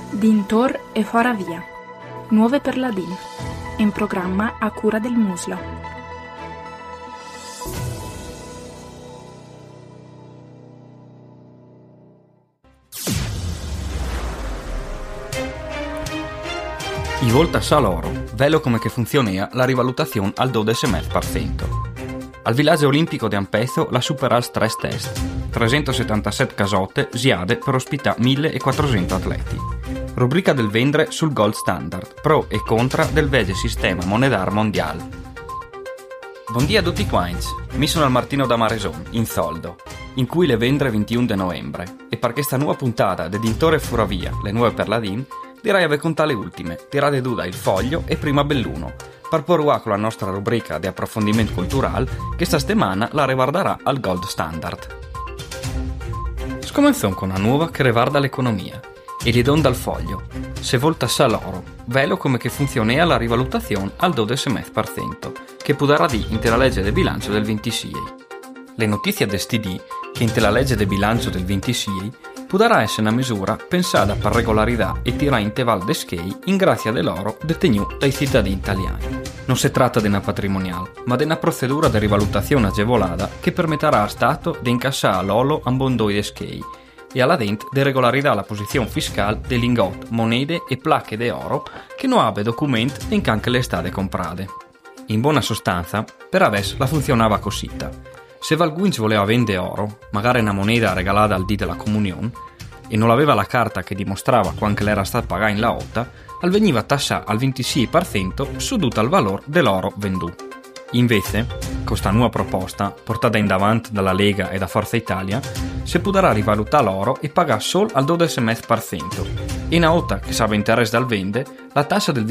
Dintor e fora via. Nuove per la DIN. In programma a cura del Muslo. I volta sa l'oro, velo come che funziona la rivalutazione al 12,5%. Al villaggio olimpico di Ampezzo la supera il stress test, 377 casote siade per ospitare 1400 atleti. Rubrica del vendere sul gold standard, pro e contra del vege sistema monetario mondiale. Buongiorno a tutti quanti, mi sono al Martino da Mareson, in Zoldo, in cui le vendere 21 di novembre, e per questa nuova puntata de Dintore Furavia, le nuove per la DIN, direi ave contà le ultime, tirate duda il foglio e prima belluno, per porre con la nostra rubrica di approfondimento culturale che sta settimana la riguarderà al gold standard. Scominciamo con una nuova che riguarda l'economia e gli don dal foglio. Se volta sa l'oro, velo come che funziona la rivalutazione al 12,5%, che potrà di intera legge del bilancio del 26. Le notizie d'STD che in la legge del bilancio del 26 potrà essere una misura pensata per regolarità e tirare in teval de schei in grazia dell'oro detenuto dai cittadini italiani. Non si tratta di una patrimoniale, ma di una procedura di rivalutazione agevolata che permetterà al Stato di incassare l'oro a bondoi de schei e alla dent di regolarità la posizione fiscale dei lingot, monete e placche di oro che non abbia documenti in anche le state comprate. In buona sostanza, per adesso la funzionava così. Se Valguinci voleva vendere oro, magari una moneta regalata al dì della comunione, e non aveva la carta che dimostrava quanto l'era stata pagata in laotta, al veniva tassata al 26% su tutto il valore dell'oro venduto. Invece, con questa nuova proposta, portata in davanti dalla Lega e da Forza Italia, si potrà rivalutare l'oro e pagare solo al 12,5%. E una volta che sarebbe interesse dal vende, la tassa del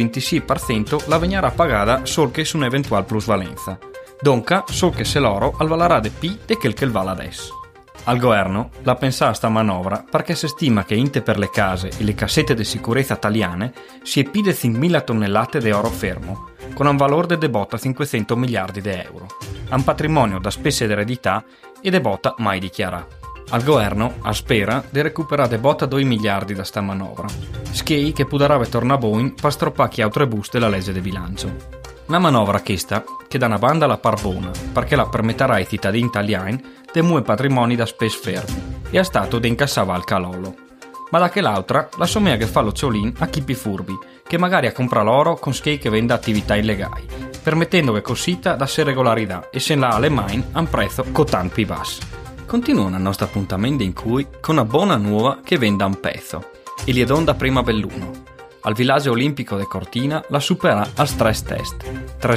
26% la venirà pagata solo che su un'eventuale plusvalenza. Donca, so che se l'oro al valerà de P de quel che il vale adesso. Al governo la pensava sta manovra perché si stima che inte per le case e le cassette di sicurezza italiane si epide 5.000 tonnellate di oro fermo, con un valore de debota 500 miliardi di euro, un patrimonio da spese d'eredità e debota mai dichiarato. Al governo spera di recuperare debota 2 miliardi da sta manovra, schei che potrà tornare boin per stroppare chi altre buste la legge di bilancio. Una manovra questa che da una banda la par buona, perché la permetterà ai cittadini italiani di muovere patrimoni da spese fermi e a stato di incassare al calolo. Ma da che l'altra la somea che fa lo ciolin a chi più furbi, che magari a compra l'oro con schei che vende attività illegali, permettendo che cosita da se regolarità e se la alle main a un prezzo cotan più basso. Continua il nostro appuntamento in cui con una buona nuova che vende a un pezzo, e gli don da prima belluno. Al villaggio olimpico di Cortina la supera al stress test,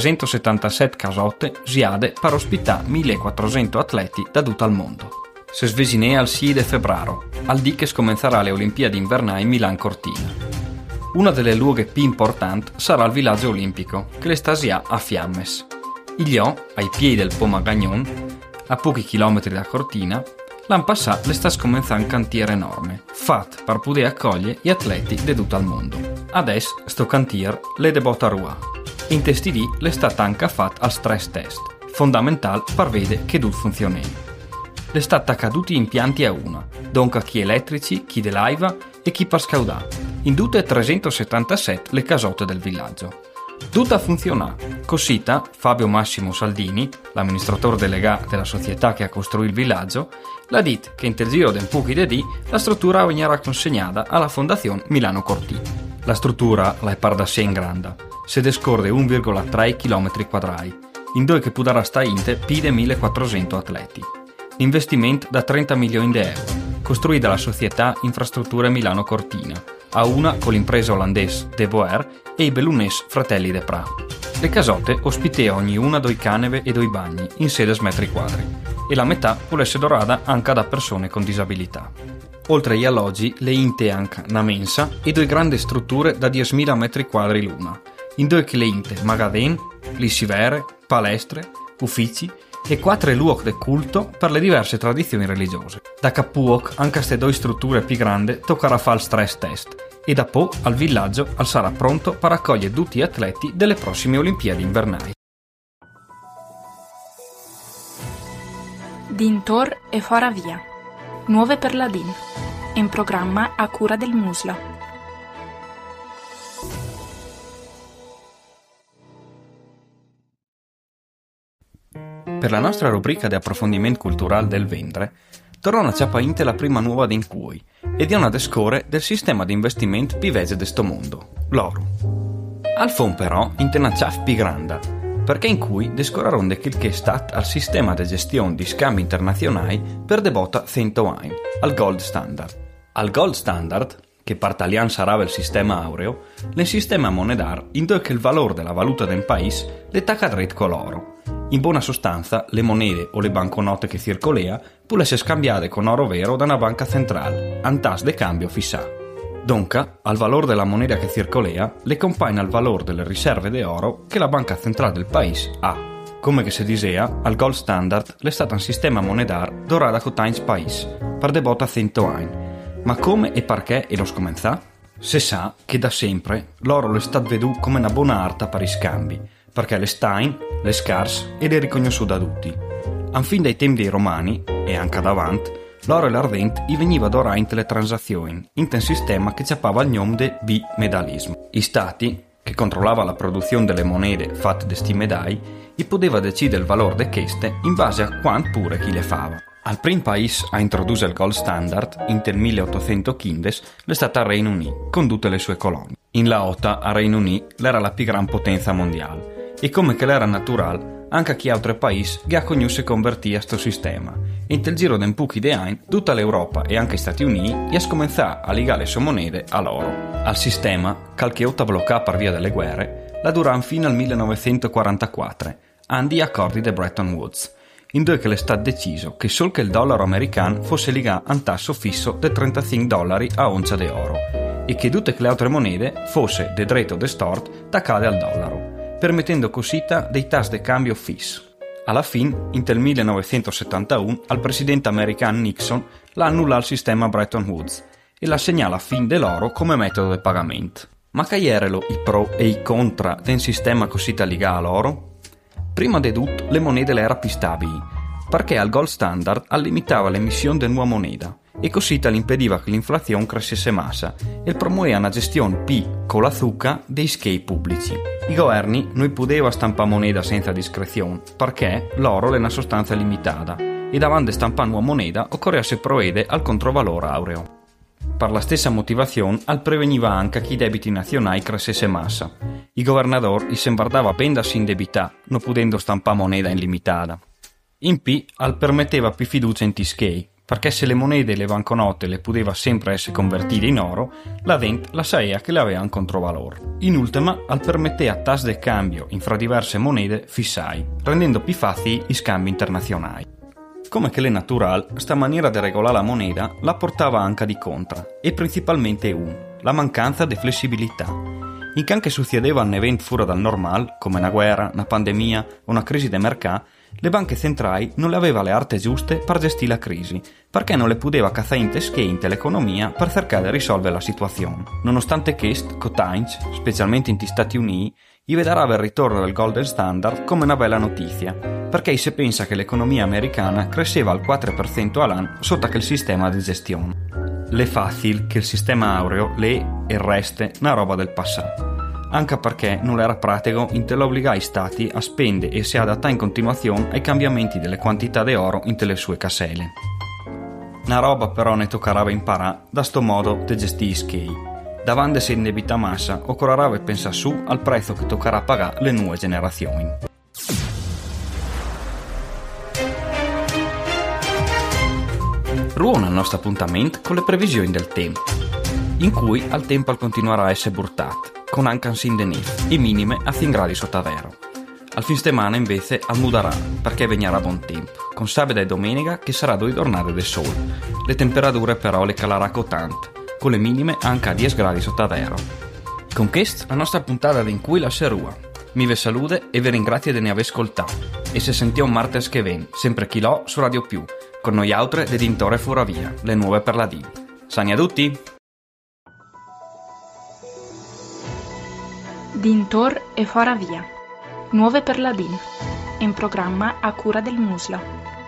377 casote siade per ospitare 1400 atleti da tutto il mondo. Si svesinea al 6 di febbraio, al dì che scomenzerà le Olimpiadi invernali Milan Cortina. Una delle luoghe più importanti sarà il villaggio olimpico, che le stasia a Fiammes. Iliò, ai piedi del Po Magagnon, a pochi chilometri da Cortina, l'anno passato le sta scomenzando un cantiere enorme, fatto per poter accogliere gli atleti di tutto il mondo. Adesso, sto cantiere le debota a Rua. In testi lì le sta anche fatto al stress test, fondamentale per vedere che tutto funziona. Le sta accaduti impianti a una, donca chi elettrici, chi dell'aiva e chi per scaudare, in tutte 377 le casote del villaggio. Tutta funziona. Cosita, Fabio Massimo Saldini, l'amministratore delegato della società che ha costruito il villaggio, l'ha detto che in tel giro del pochi di dì la struttura verrà consegnata alla Fondazione Milano Cortina. La struttura la è par da sé in grande, se descorde 1,3 km², in dove che potrà stare inte più di 1400 atleti. L'investimento da 30 milioni di euro, costruita dalla società Infrastrutture Milano Cortina, a una con l'impresa olandese De Boer e i bellunesi Fratelli de Pra. Le casote ospitano ogni una 2 caneve e 2 bagni in 16 metri quadri e la metà vuole essere dorata anche da persone con disabilità. Oltre agli alloggi, le inte anche una mensa e 2 grandi strutture da 10.000 metri quadri l'una, in dove che le inte magazzini, lissivere, palestre, uffici e 4 luoghi di culto per le diverse tradizioni religiose. Da Capuoc, anche queste 2 strutture più grandi toccherà fare il stress test e da po' al villaggio sarà pronto per accogliere tutti gli atleti delle prossime Olimpiadi invernali. Dintor e fora via. Nuove per la DIN. In programma a cura del Muslo. Per la nostra rubrica di approfondimento culturale del Vendre, torna a ciapainte la prima nuova di cui e di una descore del sistema di investimento più vecchio di sto mondo, l'oro. Al fon però in una ciaf più grande, perché in cui descoraronde quel che è stato al sistema di gestione di scambi internazionali per debota 100 anni, al Gold Standard. Al Gold Standard, che per italiano sarà il sistema aureo, il sistema monetario in cui il valore della valuta del paese le tacca dritto con l'oro. In buona sostanza, le monete o le banconote che circolea può essere scambiate con oro vero da una banca centrale, un tasso di cambio fissato. Dunque, al valore della moneta che circolea le compagna al valore delle riserve di oro che la banca centrale del paese ha. Come che si diceva, al Gold Standard è stato un sistema monetario dorato con tanti paesi, per debota 100 anni. Ma come e perché e lo scomenzà? Se sa che da sempre l'oro è stato veduto come una buona arta per i scambi, perché le stain, le scarse ed è riconosciuto da tutti. A fin dai tempi dei Romani, e anche davanti, l'oro e l'ardente gli veniva d'orante le transazioni, in un sistema che ciappava il nome di bimedalismo. I stati, che controllava la produzione delle monete fatte di sti medai, gli poteva decidere il valore de queste in base a quanto pure chi le fava. Al primo paese a introdurre il Gold Standard, in del 1815, è stata il Regno Unito, con tutte le sue colonie. In la OTA, a Regno Unito, l'era la più gran potenza mondiale. E come che l'era naturale, anche chi altri paesi che ha conosciuto e convertì a sto sistema. In tel giro d'un pochi di anni, tutta l'Europa e anche gli Stati Uniti gli scominciato a legare le sue monete all'oro. Al sistema, qualche volta bloccato per via delle guerre, la durò fino al 1944, anni di accordi di Bretton Woods, in dove che è stato deciso che solo che il dollaro americano fosse legato a un tasso fisso di $35 a oncia di oro e che tutte le altre monete fosse de dritto de stort taccate al dollaro, permettendo così dei tassi di cambio fissi. Alla fine, in del 1971, al presidente americano Nixon l'ha annullato il sistema Bretton Woods e la segnala a fin dell'oro come metodo di pagamento. Ma che erano i pro e i contra del sistema così legato all'oro? Prima di tutto, le monete le era più stabili, perché al Gold Standard limitava l'emissione di nuova moneta e così impediva che l'inflazione crescesse massa e promuoveva una gestione più con la zucca dei schei pubblici. I governi non potevano stampare moneta senza discrezione, perché l'oro è una sostanza limitata e davanti a stampare nuova moneta occorreva provvedere al controvalore aureo. Per la stessa motivazione, preveniva anche che i debiti nazionali crescesse massa. I governatori si guardava pendarsi in debità, non potendo stampare moneta illimitata. In più, permetteva più fiducia in tischei, perché se le monete e le banconote le poteva sempre essere convertite in oro, la gente la sapeva che le aveva un controvalore. In ultima, permetteva tassi di cambio in fra diverse monete fissai, rendendo più facili i scambi internazionali. Come che le naturale, sta maniera di regolare la moneta la portava anche di contra, e principalmente la mancanza di flessibilità. In che succedeva un evento fuori dal normale, come una guerra, una pandemia o una crisi di mercato, le banche centrali non le aveva le arte giuste per gestire la crisi, perché non le poteva cazzare in teschente l'economia per cercare di risolvere la situazione. Nonostante questo, Cotainz, specialmente negli Stati Uniti, gli vedrà il ritorno del Golden Standard come una bella notizia, perché si pensa che l'economia americana cresceva al 4% all'anno sotto quel sistema di gestione. Le facile che il sistema aureo le e reste una roba del passato, anche perché non era pratico obbligare i stati a spendere e si adattare in continuazione ai cambiamenti delle quantità di oro in le sue caselle. Una roba però ne toccherà imparare da sto modo di gestire i schei. Davanti se indebita massa, occorrerà pensare su al prezzo che toccherà pagare le nuove generazioni. Ruona il nostro appuntamento con le previsioni del tempo, in cui al tempo continuerà a essere burtato, con anche un sindenif, e minime a 100 gradi sotto zero. Al fin settimana invece ammudarà, perché venirà buon tempo, con sabato e domenica che sarà 2 giornate del sole. Le temperature però le calerà tanto, con le minime anche a 10 gradi sotto zero. Con questo la nostra puntata in cui la serua. Mi ve salude e vi ringrazio di ne aver ascoltato. E se sentiamo martes che ven, sempre chilò su Radio Più, con noi altre de Dintore Furavia, le nuove per la DIN. Sani a tutti! Dintor e Furavia, nuove per la DIN, in programma a cura del Musla.